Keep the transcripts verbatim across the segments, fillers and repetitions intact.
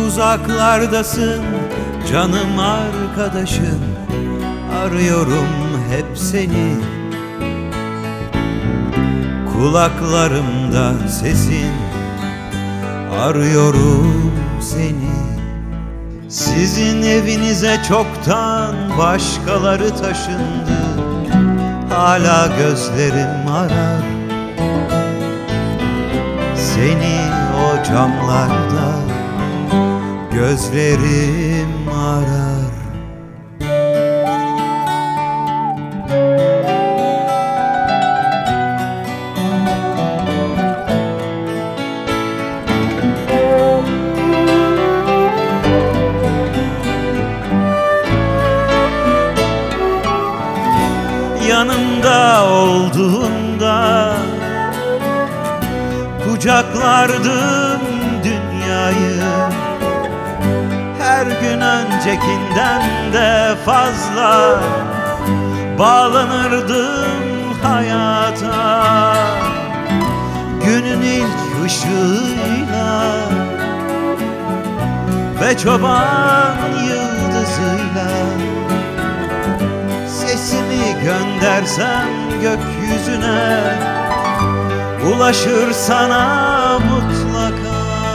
uzaklardasın canım arkadaşım, arıyorum hep seni. Kulaklarımda sesin, arıyorum seni. Sizin evinize çoktan başkaları taşındı, hala gözlerim arar seni o camlarda, gözlerim arar. Yanımda olduğunda kucaklardım dünyayı, her gün öncekinden de fazla bağlanırdım hayata. Günün ilk ışığıyla ve çoban yıldızıyla sesimi göndersem gökyüzüne ulaşır sana mutlaka.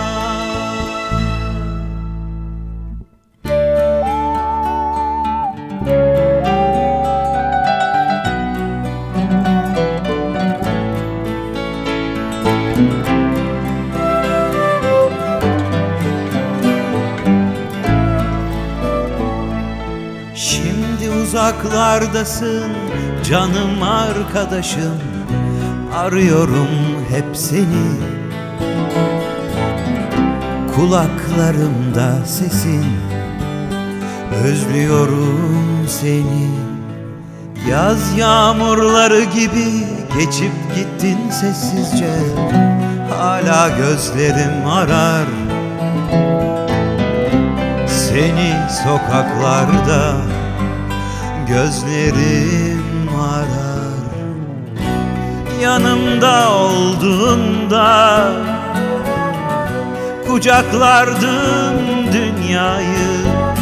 Şimdi uzaklardasın canım arkadaşım, arıyorum hep seni. Kulaklarımda sesin, özlüyorum seni. Yaz yağmurları gibi geçip gittin sessizce, hala gözlerim arar seni sokaklarda, gözlerim arar. Yanımda olduğunda kucaklardım dünyayı,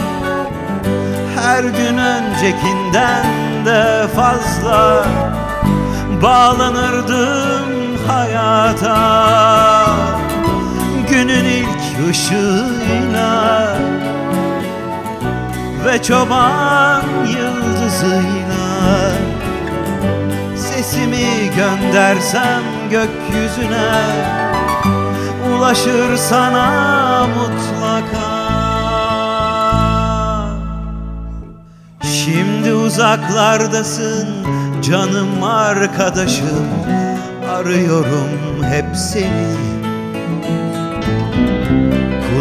her gün öncekinden de fazla bağlanırdım hayata. Günün ilk ışığıyla ve çoban yıldızıyla sesimi göndersem gökyüzüne ulaşır sana mutlaka. Şimdi uzaklardasın canım arkadaşım, arıyorum hep seni.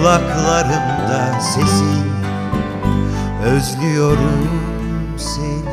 Kulaklarımda sesin, özlüyorum seni.